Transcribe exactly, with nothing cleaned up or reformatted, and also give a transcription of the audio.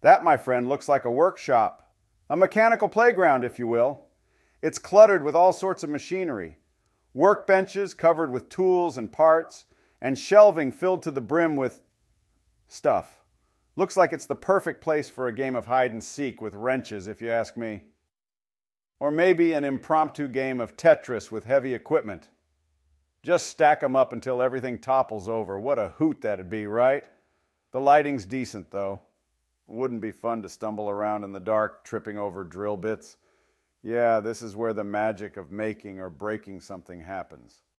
That, my friend, looks like a workshop. A mechanical playground, if you will. It's cluttered with all sorts of machinery. Workbenches covered with tools and parts, and shelving filled to the brim with stuff. Looks like it's the perfect place for a game of hide and seek with wrenches, if you ask me. Or maybe an impromptu game of Tetris with heavy equipment. Just stack them up until everything topples over. What a hoot that'd be, right? The lighting's decent, though. Wouldn't be fun to stumble around in the dark, tripping over drill bits. Yeah, this is where the magic of making or breaking something happens.